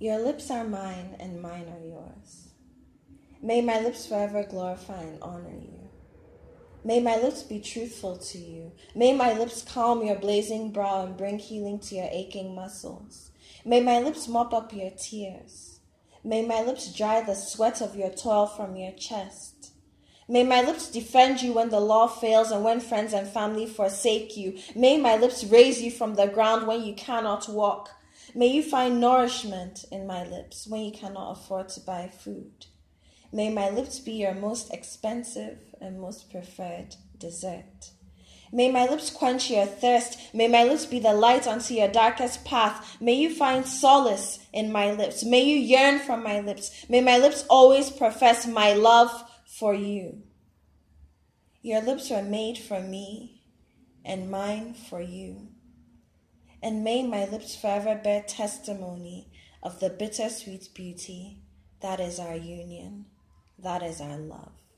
Your lips are mine and mine are yours. May my lips forever glorify and honor you. May my lips be truthful to you. May my lips calm your blazing brow and bring healing to your aching muscles. May my lips mop up your tears. May my lips dry the sweat of your toil from your chest. May my lips defend you when the law fails and when friends and family forsake you. May my lips raise you from the ground when you cannot walk. May you find nourishment in my lips when you cannot afford to buy food. May my lips be your most expensive and most preferred dessert. May my lips quench your thirst. May my lips be the light unto your darkest path. May you find solace in my lips. May you yearn for my lips. May my lips always profess my love for you. Your lips were made for me and mine for you. And may my lips forever bear testimony of the bittersweet beauty that is our union, that is our love.